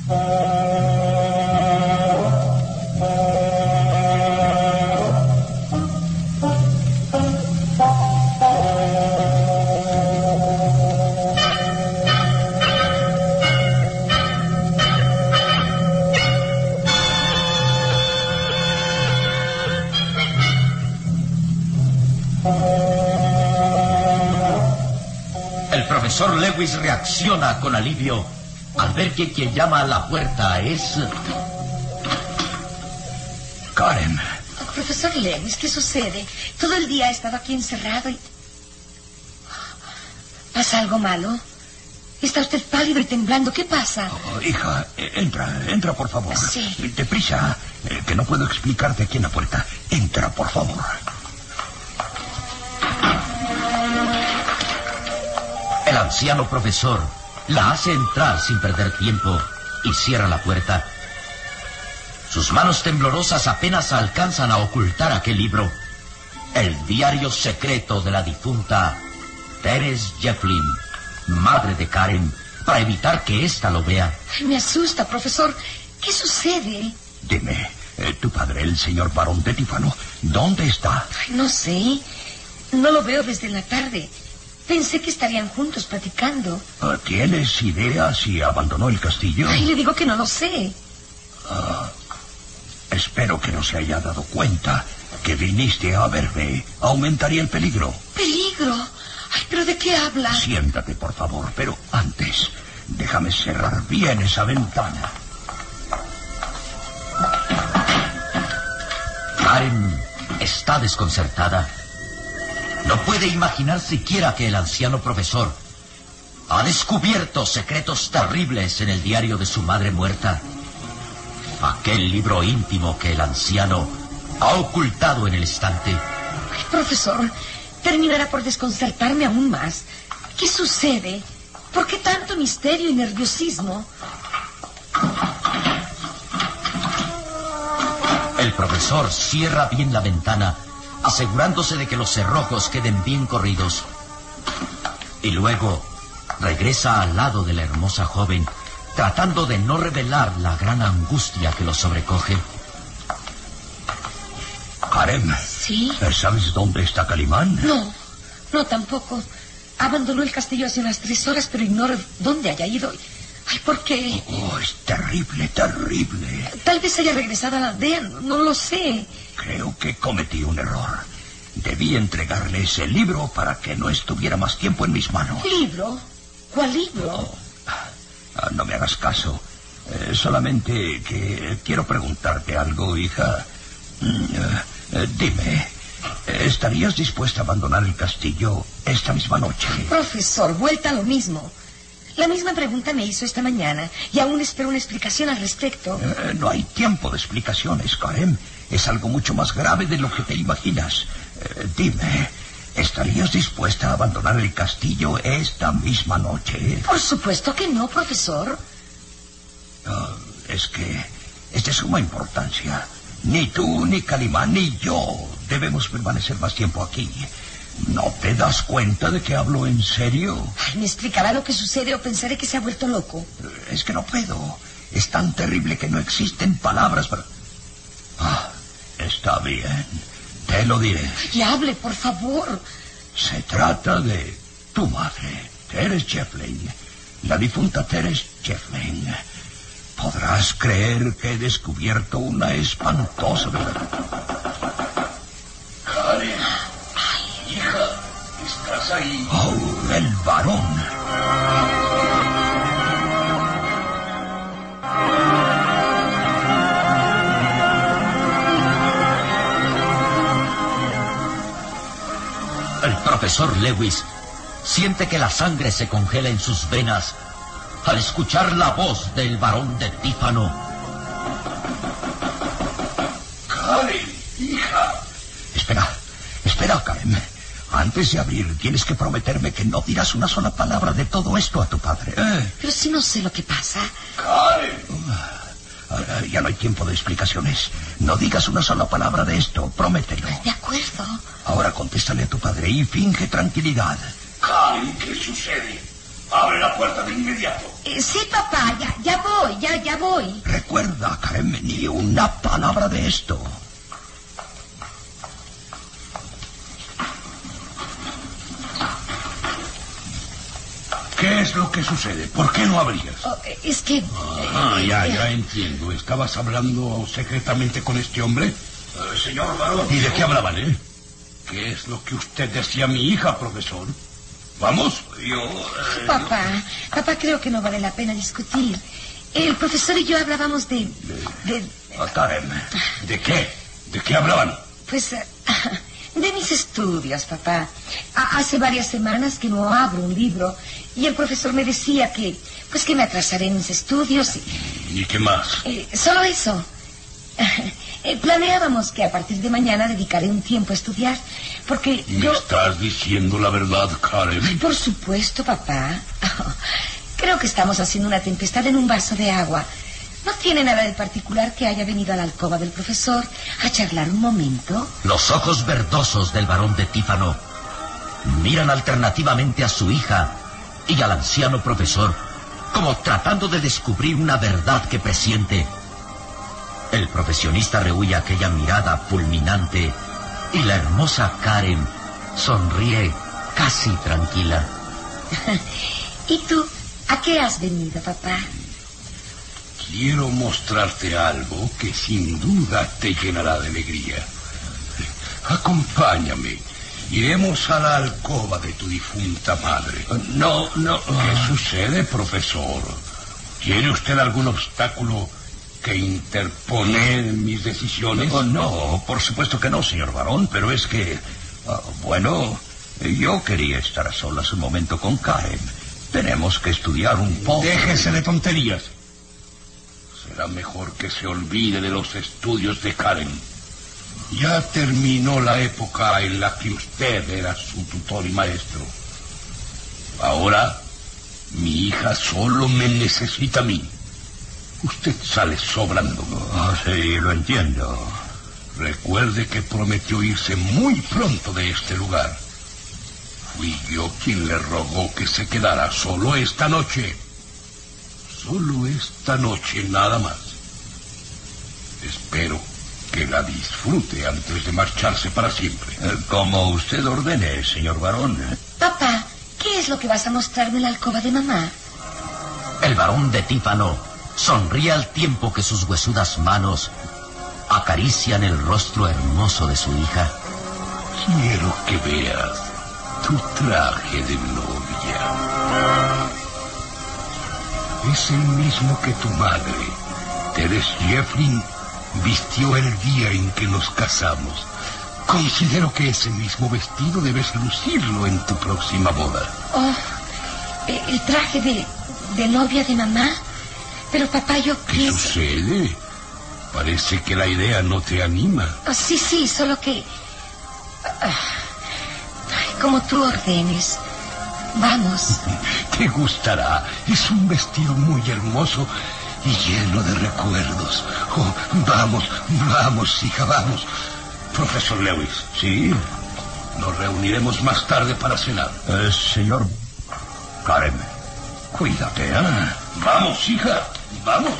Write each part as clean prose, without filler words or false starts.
El profesor Lewis reacciona con alivio al ver que quien llama a la puerta es... Karen. Profesor Lewis, ¿qué sucede? Todo el día he estado aquí encerrado y... ¿Pasa algo malo? Está usted pálido y temblando. ¿Qué pasa? Hija, entra por favor. Sí. Deprisa, que no puedo explicarte aquí en la puerta. Entra, por favor. El anciano profesor la hace entrar sin perder tiempo y cierra la puerta. Sus manos temblorosas apenas alcanzan a ocultar aquel libro, el diario secreto de la difunta Teres Jefflin, madre de Karen, para evitar que ésta lo vea. Ay, me asusta, profesor. ¿Qué sucede? Dime, tu padre, el señor barón de Tífano, ¿dónde está? Ay, no sé. No lo veo desde la tarde. Pensé que estarían juntos platicando. ¿Tienes idea si abandonó el castillo? Ay, le digo que no lo sé. Espero que no se haya dado cuenta que viniste a verme. Aumentaría el peligro. ¿Peligro? Ay, ¿pero de qué habla? Siéntate, por favor, pero antes, déjame cerrar bien esa ventana. Karen está desconcertada. No puede imaginar siquiera que el anciano profesor ha descubierto secretos terribles en el diario de su madre muerta. Aquel libro íntimo que el anciano ha ocultado en el estante. Ay, profesor, terminará por desconcertarme aún más. ¿Qué sucede? ¿Por qué tanto misterio y nerviosismo? El profesor cierra bien la ventana, asegurándose de que los cerrojos queden bien corridos. Y luego regresa al lado de la hermosa joven, tratando de no revelar la gran angustia que lo sobrecoge. Karen. ¿Sí? ¿Sabes dónde está Calimán? No, tampoco. Abandonó el castillo hace unas 3 horas, pero ignoro dónde haya ido. Ay, ¿por qué? Es terrible, terrible. Tal vez haya regresado a la aldea, no lo sé. Creo que cometí un error. Debí entregarle ese libro para que no estuviera más tiempo en mis manos. ¿Libro? ¿Cuál libro? No me hagas caso. Solamente que quiero preguntarte algo, hija. Dime, ¿estarías dispuesta a abandonar el castillo esta misma noche? Profesor, vuelta a lo mismo. La misma pregunta me hizo esta mañana y aún espero una explicación al respecto. No hay tiempo de explicaciones, Karen. Es algo mucho más grave de lo que te imaginas. Dime, ¿estarías dispuesta a abandonar el castillo esta misma noche? Por supuesto que no, profesor. Es que es de suma importancia. Ni tú, ni Calimán, ni yo debemos permanecer más tiempo aquí. ¿No te das cuenta de que hablo en serio? Ay, ¿me explicará lo que sucede o pensaré que se ha vuelto loco? Es que no puedo. Es tan terrible que no existen palabras para... Está bien. Te lo diré. Y hable, por favor. Se trata de tu madre, Teres Jefflin. La difunta Teres Jefflin. Podrás creer que he descubierto una espantosa verdad. Karen. Hija, ¿estás ahí? Oh, el varón. El profesor Lewis siente que la sangre se congela en sus venas al escuchar la voz del barón de Tífano. Karen, hija. Espera, Karen. Antes de abrir, tienes que prometerme que no dirás una sola palabra de todo esto a tu padre. Pero si no sé lo que pasa. Karen. Ya no hay tiempo de explicaciones. No digas una sola palabra de esto, promételo. De acuerdo. Ahora contéstale a tu padre y finge tranquilidad. Karen, ¿qué sucede? Abre la puerta de inmediato. Sí, papá, ya voy. Recuerda, Karen, ni una palabra de esto. ¿Qué es lo que sucede? ¿Por qué no abrías? Es que... Ya entiendo. ¿Estabas hablando secretamente con este hombre? Señor varón. ¿Y de qué hablaban, ¿Qué es lo que usted decía a mi hija, profesor? ¿Vamos? Papá, creo que no vale la pena discutir. El profesor y yo hablábamos de... Karen, ¿de qué? ¿De qué hablaban? Pues... de mis estudios, papá. Hace varias semanas que no abro un libro y el profesor me decía que me atrasaré en mis estudios. ¿Y qué más? Solo eso. Planeábamos que a partir de mañana dedicaré un tiempo a estudiar, porque ¿Me estás diciendo la verdad, Karen? Por supuesto, papá. Creo que estamos haciendo una tempestad en un vaso de agua. ¿No tiene nada de particular que haya venido a la alcoba del profesor a charlar un momento? Los ojos verdosos del barón de Tífano miran alternativamente a su hija y al anciano profesor, como tratando de descubrir una verdad que presiente. El profesionista rehuye aquella mirada fulminante y la hermosa Karen sonríe casi tranquila. ¿Y tú? ¿A qué has venido, papá? Quiero mostrarte algo que sin duda te llenará de alegría. Acompáñame. Iremos a la alcoba de tu difunta madre. No. ¿Qué sucede, profesor? ¿Tiene usted algún obstáculo que interponer en mis decisiones? No, por supuesto que no, señor varón, pero es que... yo quería estar a solas un momento con Karen. Tenemos que estudiar un poco. Déjese de tonterías. Será mejor que se olvide de los estudios de Karen. Ya terminó la época en la que usted era su tutor y maestro. Ahora, mi hija solo me necesita a mí. Usted sale sobrando. Sí, lo entiendo. Recuerde que prometió irse muy pronto de este lugar. Fui yo quien le rogó que se quedara solo esta noche. Solo esta noche, nada más. Espero que la disfrute antes de marcharse para siempre. Como usted ordene, señor varón. Papá, ¿qué es lo que vas a mostrarme en la alcoba de mamá? El barón de Tífano sonríe al tiempo que sus huesudas manos acarician el rostro hermoso de su hija. Quiero que veas tu traje de novia. Es el mismo que tu madre, Teres Jeffling, vistió el día en que nos casamos. Considero que ese mismo vestido debes lucirlo en tu próxima boda. ¿El traje de novia de mamá? Pero papá, yo ¿Qué pienso... sucede? Parece que la idea no te anima. Sí, solo que... como tú ordenes. Vamos. Te gustará. Es un vestido muy hermoso y lleno de recuerdos. Vamos, hija, vamos. Profesor Lewis. Sí. Nos reuniremos más tarde para cenar. Señor Karen, cuídate, ¿eh? Vamos, hija, vamos.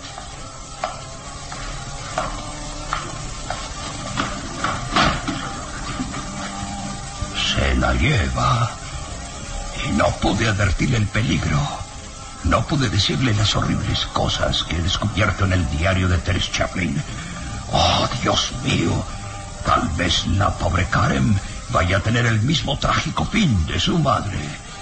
Se la lleva. Y no pude advertirle el peligro. No pude decirle las horribles cosas que he descubierto en el diario de Teres Jeffling. Oh, Dios mío. Tal vez la pobre Karen vaya a tener el mismo trágico fin de su madre.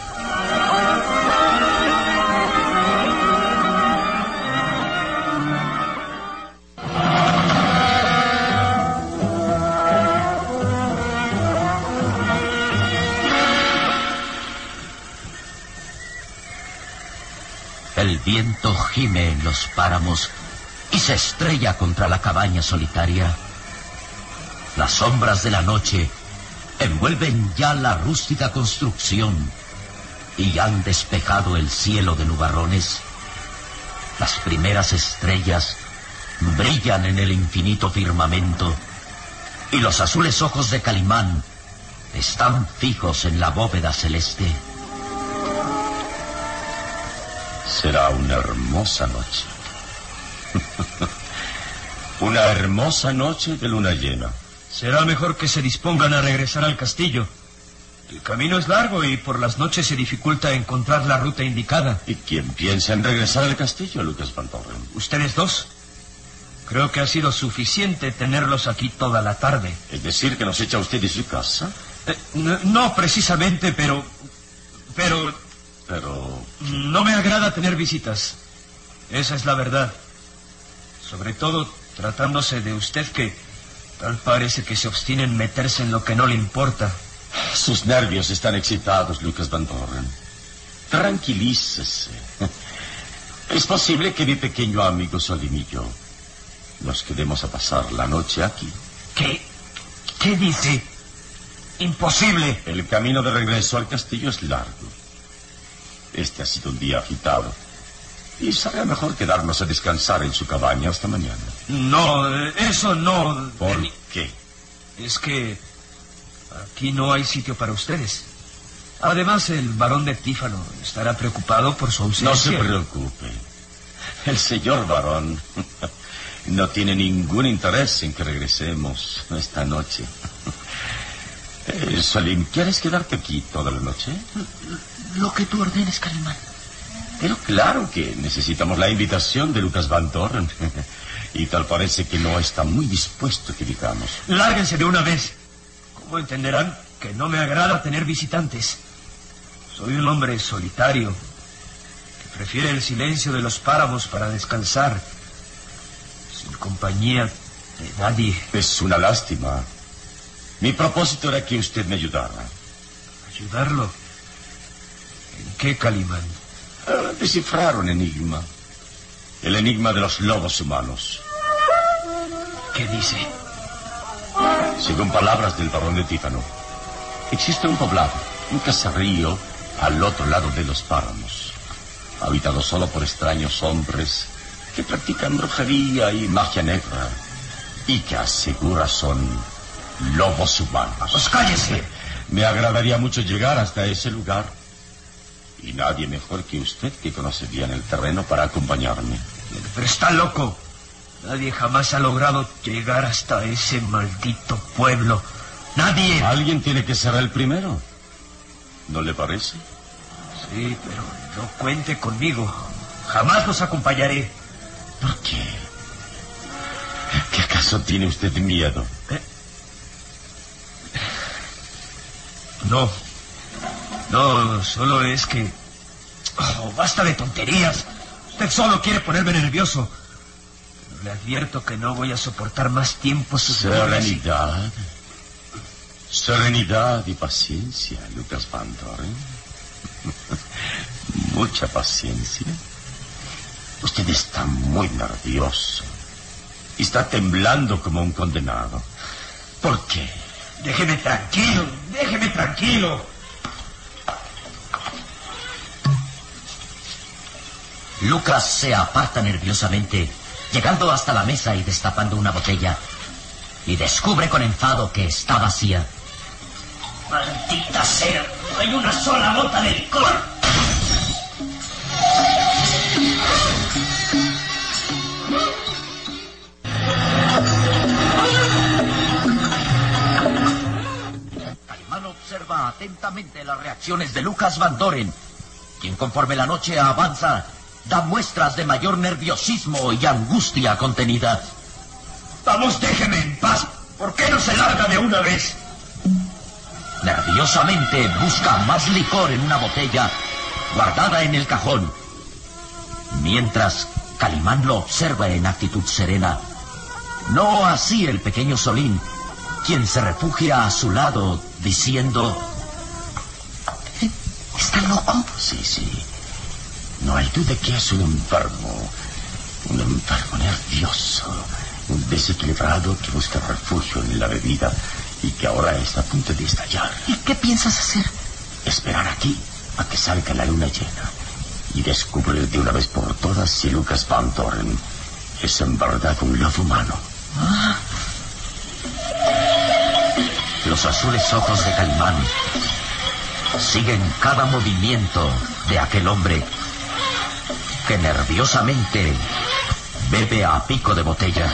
El viento gime en los páramos y se estrella contra la cabaña solitaria. Las sombras de la noche envuelven ya la rústica construcción y han despejado el cielo de nubarrones. Las primeras estrellas brillan en el infinito firmamento y los azules ojos de Calimán están fijos en la bóveda celeste. Será una hermosa noche. Una hermosa noche de luna llena. Será mejor que se dispongan a regresar al castillo. El camino es largo y por las noches se dificulta encontrar la ruta indicada. ¿Y quién piensa en regresar al castillo, Lucas Van Doren? ¿Ustedes dos? Creo que ha sido suficiente tenerlos aquí toda la tarde. ¿Es decir, que nos echa usted de su casa? No precisamente, pero... No me agrada tener visitas. Esa es la verdad. Sobre todo tratándose de usted, que tal parece que se obstina en meterse en lo que no le importa. Sus nervios están excitados, Lucas Van Doren. Tranquilícese. Es posible que mi pequeño amigo Solín y yo nos quedemos a pasar la noche aquí. ¿Qué dice? Imposible. El camino de regreso al castillo es largo. Este ha sido un día agitado. Y sería mejor quedarnos a descansar en su cabaña hasta mañana. No, eso no. ¿Por qué? Es que aquí no hay sitio para ustedes. Además, el barón de Tífano estará preocupado por su ausencia. No se preocupe. El señor barón no tiene ningún interés en que regresemos esta noche. Solín, ¿quieres quedarte aquí toda la noche? Lo que tú ordenes, Calimán. Pero claro que necesitamos la invitación de Lucas Van Doren. Y tal parece que no está muy dispuesto, que digamos. Lárguense de una vez. ¿Cómo entenderán que no me agrada tener visitantes? Soy un hombre solitario, que prefiere el silencio de los páramos para descansar, sin compañía de nadie. Es una lástima. Mi propósito era que usted me ayudara. ¿Ayudarlo? ¿En qué, Calimán? A descifrar un enigma. El enigma de los lobos humanos. ¿Qué dice? Según palabras del barón de Tífano, existe un poblado, un caserío al otro lado de los páramos, habitado solo por extraños hombres que practican brujería y magia negra y que asegura son lobos humanos. ¡Pues cállese! Me agradaría mucho llegar hasta ese lugar. Y nadie mejor que usted, que conoce bien el terreno, para acompañarme. Pero está loco. Nadie jamás ha logrado llegar hasta ese maldito pueblo. Nadie. Alguien tiene que ser el primero. ¿No le parece? Sí, pero no cuente conmigo. Jamás los acompañaré. ¿Por qué? ¿Qué acaso tiene usted miedo? No, solo es que... basta de tonterías. Usted solo quiere ponerme nervioso. Pero le advierto que no voy a soportar más tiempo sus Serenidad. Serenidad y paciencia, Lucas Van Doren. Mucha paciencia. Usted está muy nervioso. Y está temblando como un condenado. ¿Por qué? Déjeme tranquilo. Lucas se aparta nerviosamente, llegando hasta la mesa y destapando una botella, y descubre con enfado que está vacía. ¡Maldita sea! ¡No hay una sola gota de licor! Calimán observa atentamente las reacciones de Lucas Van Doren, quien conforme la noche avanza da muestras de mayor nerviosismo y angustia contenida. Vamos, déjeme en paz. ¿Por qué no se larga de una vez? Nerviosamente busca más licor en una botella guardada en el cajón. Mientras Calimán lo observa en actitud serena. No así el pequeño Solín, quien se refugia a su lado diciendo... ¿Está loco? Sí. No hay duda que es un enfermo nervioso, un desequilibrado que busca refugio en la bebida y que ahora está a punto de estallar. ¿Y qué piensas hacer? Esperar aquí a que salga la luna llena y descubrir de una vez por todas si Lucas Van Doren es en verdad un lobo humano. Los azules ojos de Calimán siguen cada movimiento de aquel hombre que nerviosamente Bebe a pico de botella.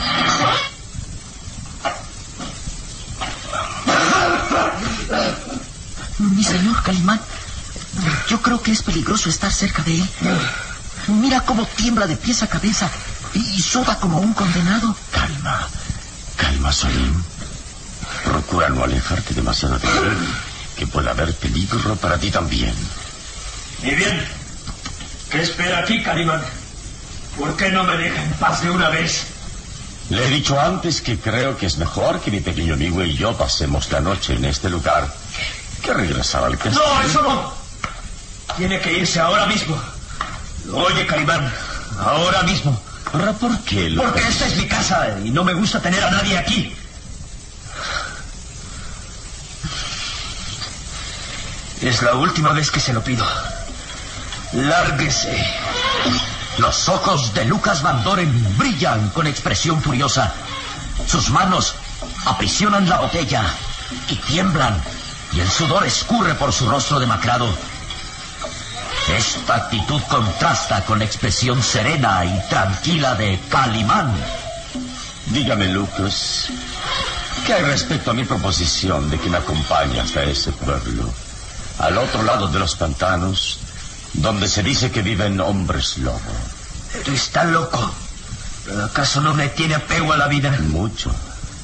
Mi señor Calimán, yo creo que es peligroso estar cerca de él. Mira cómo tiembla de pies a cabeza y suda como un condenado. Calma, Salim. Procura no alejarte demasiado de él, que pueda haber peligro para ti también. Y bien, ¿qué espera aquí, Calimán? ¿Por qué no me deja en paz de una vez? Le he dicho antes que creo que es mejor que mi pequeño amigo y yo pasemos la noche en este lugar que regresar al castillo. ¡No, eso no! Tiene que irse ahora mismo. Oye, Calimán, ahora mismo. ¿Ahora por qué, Lucas? Porque esta es mi casa y no me gusta tener a nadie aquí. Es la última vez que se lo pido. Lárguese. Los ojos de Lucas Van Doren brillan con expresión furiosa. Sus manos aprisionan la botella y tiemblan, y el sudor escurre por su rostro demacrado. Esta actitud contrasta con la expresión serena y tranquila de Calimán. Dígame, Lucas, ¿qué hay respecto a mi proposición de que me acompañe hasta ese pueblo, al otro lado de los pantanos, donde se dice que viven hombres lobo? Pero está loco. ¿Acaso no le tiene apego a la vida? Mucho,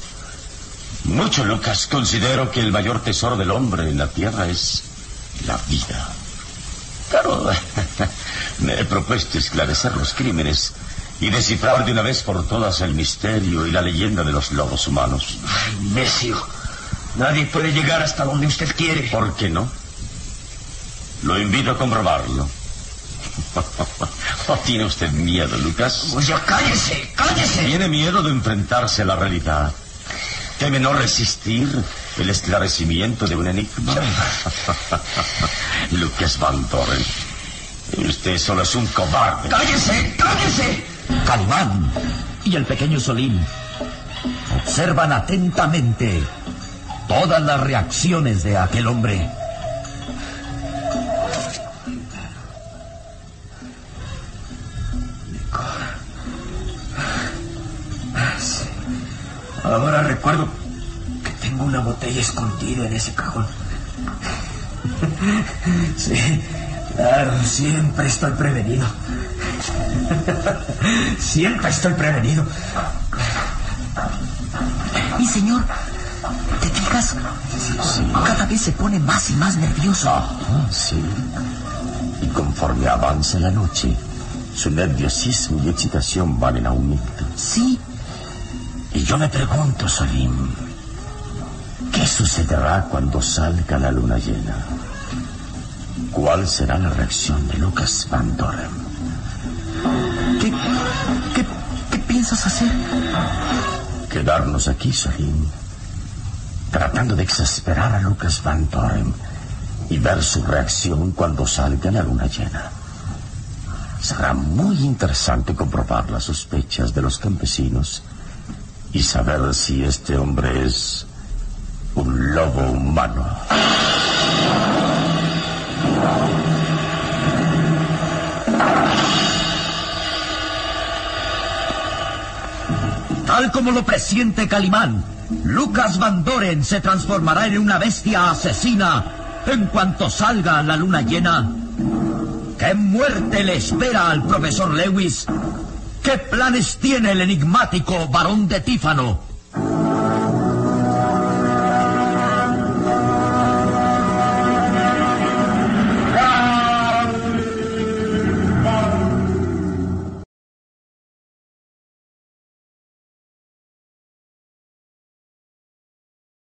Lucas. Considero que el mayor tesoro del hombre en la tierra es la vida. Claro, me he propuesto esclarecer los crímenes y descifrar de una vez por todas el misterio y la leyenda de los lobos humanos. Ay, necio. Nadie puede llegar hasta donde usted quiere. ¿Por qué no? Lo invito a comprobarlo. ¿No tiene usted miedo, Lucas? Pues ya cállese. ¿Tiene miedo de enfrentarse a la realidad? ¿Teme no resistir el esclarecimiento de un enigma? Lucas Van Doren, usted solo es un cobarde. ¡Cállese! Calimán y el pequeño Solín observan atentamente todas las reacciones de aquel hombre. Ahora recuerdo que tengo una botella escondida en ese cajón. Sí, claro, siempre estoy prevenido. Mi señor, ¿te fijas? Cada vez se pone más y más nervioso. Sí. Y conforme avanza la noche, su nerviosismo y excitación van en aumento. Sí. Y yo me pregunto, Salim, ¿qué sucederá cuando salga la luna llena? ¿Cuál será la reacción de Lucas Van Doren? ¿Qué piensas hacer? Quedarnos aquí, Salim, tratando de exasperar a Lucas Van Doren y ver su reacción cuando salga la luna llena. Será muy interesante comprobar las sospechas de los campesinos y saber si este hombre es un lobo humano. Tal como lo presiente Calimán, Lucas Van Doren se transformará en una bestia asesina en cuanto salga la luna llena. ¿Qué muerte le espera al profesor Lewis? ¿Qué planes tiene el enigmático Barón de Tífano?